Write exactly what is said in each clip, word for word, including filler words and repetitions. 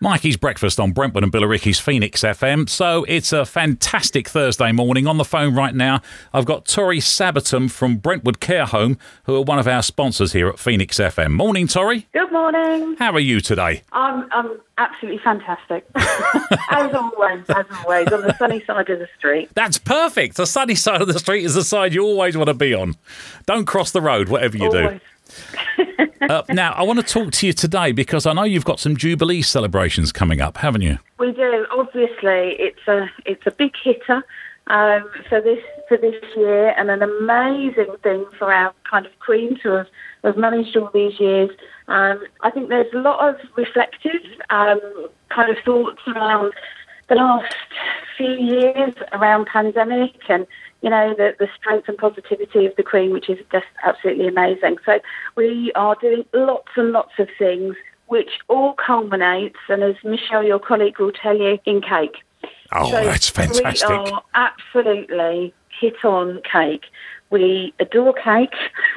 Mikey's Breakfast on Brentwood and Billericay's Phoenix F M. So it's a fantastic Thursday morning. On the phone right now, I've got Tori Sabatum from Brentwood Care Home, who are one of our sponsors here at Phoenix F M. Morning, Tori. Good morning. How are you today? I'm I'm absolutely fantastic. as always, as always, on the sunny side of the street. That's perfect. The sunny side of the street is the side you always want to be on. Don't cross the road, whatever you Always. do. uh, now, I want to talk to you today because I know you've got some Jubilee celebrations coming up, haven't you? We do. Obviously, it's a it's a big hitter um, for this for this year, and an amazing thing for our kind of Queen to have, have managed all these years. Um, I think there's a lot of reflective um, kind of thoughts around the last few years around pandemic and, you know, the, the strength and positivity of the Queen, which is just absolutely amazing. So we are doing lots and lots of things, which all culminates, and as Michelle, your colleague, will tell you, in cake. Oh, so that's fantastic. We are absolutely hit on cake. We adore cake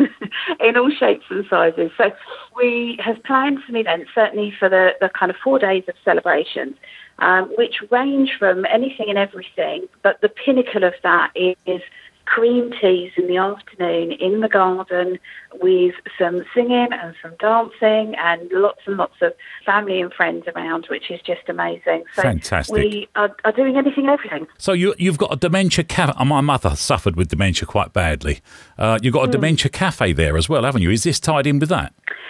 in all shapes and sizes. So we have planned some events, certainly for the, the kind of four days of celebrations, um, which range from anything and everything. But the pinnacle of that is, is cream teas in the afternoon in the garden with some singing and some dancing and lots and lots of family and friends around, which is just amazing. So Fantastic. We are, are doing anything and everything. So you, you've got a dementia cafe. My mother suffered with dementia quite badly. Uh, you've got a mm. dementia cafe there as well, haven't you? Is this tied in with that?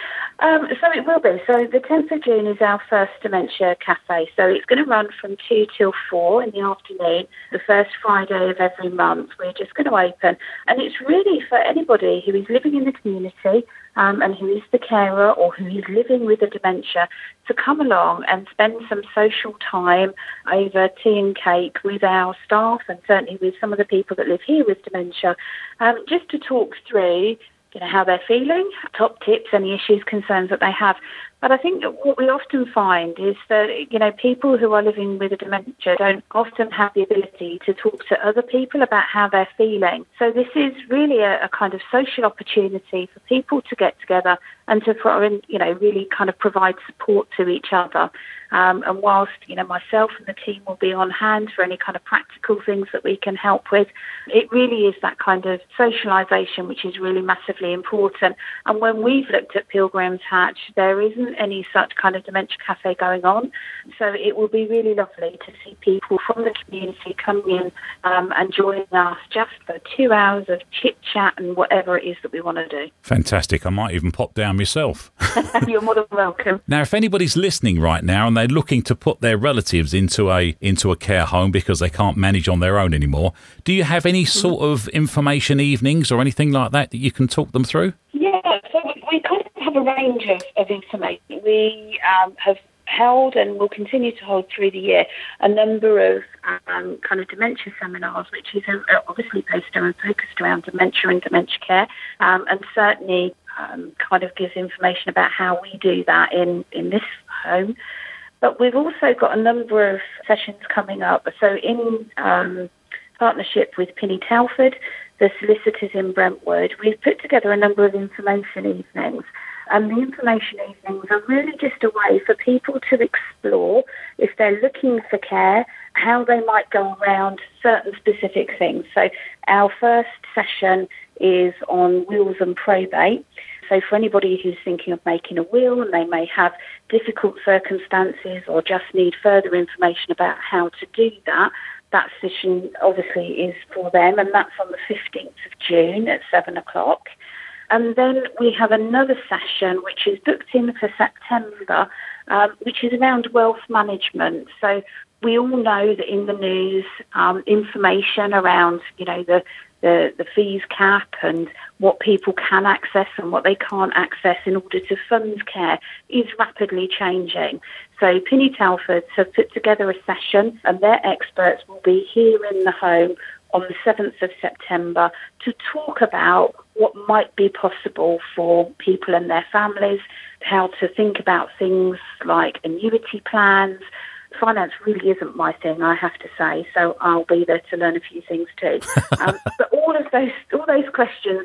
Um, so it will be. So the tenth of June is our first dementia cafe. So it's going to run from two till four in the afternoon, the first Friday of every month. We're just going to open. And it's really for anybody who is living in the community um, and who is the carer or who is living with a dementia to come along and spend some social time over tea and cake with our staff and certainly with some of the people that live here with dementia, um, just to talk through you know, how they're feeling, top tips, any issues, concerns that they have. But I think that what we often find is that, you know, people who are living with a dementia don't often have the ability to talk to other people about how they're feeling. So this is really a, a kind of social opportunity for people to get together and to, you know, really kind of provide support to each other. Um, and whilst, you know, myself and the team will be on hand for any kind of practical things that we can help with, it really is that kind of socialisation which is really massively important. And when we've looked at Pilgrim's Hatch, there isn't any such kind of dementia cafe going on. So it will be really lovely to see people from the community coming in um, and joining us just for two hours of chit-chat and whatever it is that we want to do. Fantastic. I might even pop down myself. You're more than welcome. Now, if anybody's listening right now and they're looking to put their relatives into a into a care home because they can't manage on their own anymore, do you have any sort of information evenings or anything like that that you can talk them through? Yeah, so we, we kind of have a range of, of information. We um, have held and will continue to hold through the year a number of um, kind of dementia seminars, which is uh, obviously based and focused around dementia and dementia care, um, and certainly um, kind of gives information about how we do that in, in this home. But we've also got a number of sessions coming up. So in um, partnership with Penny Telford, the solicitors in Brentwood, we've put together a number of information evenings. And the information evenings are really just a way for people to explore, if they're looking for care, how they might go around certain specific things. So our first session is on wills and probate. So for anybody who's thinking of making a will and they may have difficult circumstances or just need further information about how to do that, that session obviously is for them, and that's on the fifteenth of June at seven o'clock. And then we have another session which is booked in for September, um, which is around wealth management. So we all know that in the news, um, information around, you know, the, the, the fees cap and what people can access and what they can't access in order to fund care is rapidly changing. So Penny Telfords have put together a session, and their experts will be here in the home on the seventh of September to talk about what might be possible for people and their families, how to think about things like annuity plans. Finance really isn't my thing, I have to say, so I'll be there to learn a few things too. Um, but all of those all those questions that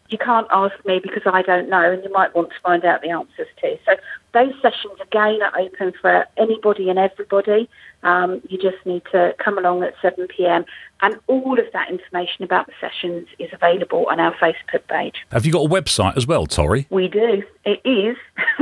you can't ask me because I don't know, and you might want to find out the answers too. So those sessions, again, are open for anybody and everybody. Um, you just need to come along at seven p.m, and all of that information about the sessions is available on our Facebook page. Have you got a website as well, Tori? We do. It is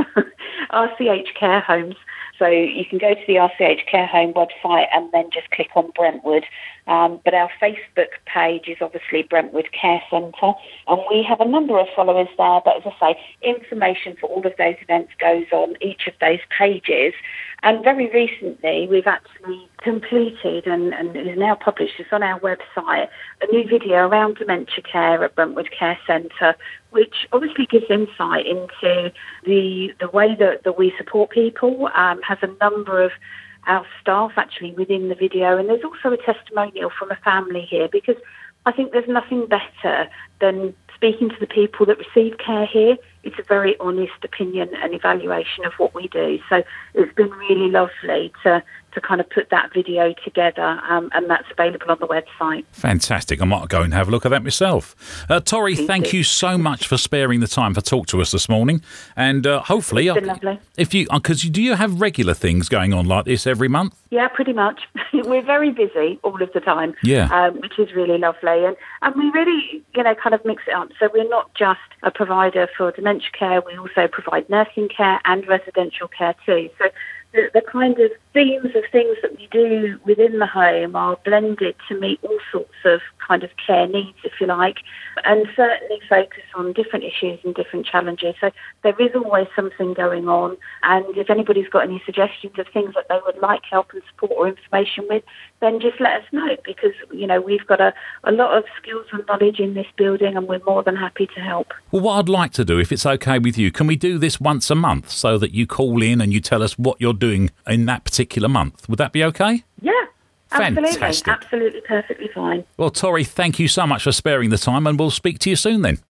R C H Care Homes. So you can go to the R C H Care Home website and then just click on Brentwood. Um, but our Facebook page is obviously Brentwood Care Centre, and we have a number of followers there. But as I say, information for all of those events goes on each of those pages. And very recently, we've actually completed and, and is now published, it's on our website, a new video around dementia care at Brentwood Care Centre, which obviously gives insight into the the way that, that we support people, um, has a number of our staff actually within the video, and there's also a testimonial from a family here, because I think there's nothing better than speaking to the people that receive care here. It's a very honest opinion and evaluation of what we do. So it's been really lovely to to kind of put that video together, um, and that's available on the website. Fantastic. I might go and have a look at that myself. Uh, Tori, Please thank do. you so much for sparing the time to talk to us this morning. And uh, hopefully, It's been I- lovely. if you, because do you have regular things going on like this every month? Yeah, pretty much. We're very busy all of the time, Yeah. um, which is really lovely. And, and we really, you know, kind of mix it up. So we're not just a provider for dementia care, we also provide nursing care and residential care too. So the, the kind of themes of things that we do within the home are blended to meet all sorts of kind of care needs, if you like, and certainly focus on different issues and different challenges. So there is always something going on, and if anybody's got any suggestions of things that they would like help and support or information with, then just let us know, because, you know, we've got a, a lot of skills and knowledge in this building, and we're more than happy to help. Well, what I'd like to do, if it's okay with you, can we do this once a month so that you call in and you tell us what you're doing in that particular month? Would that be okay? Yeah, absolutely. Fantastic. Absolutely perfectly fine. Well, Tori, thank you so much for sparing the time, and we'll speak to you soon then.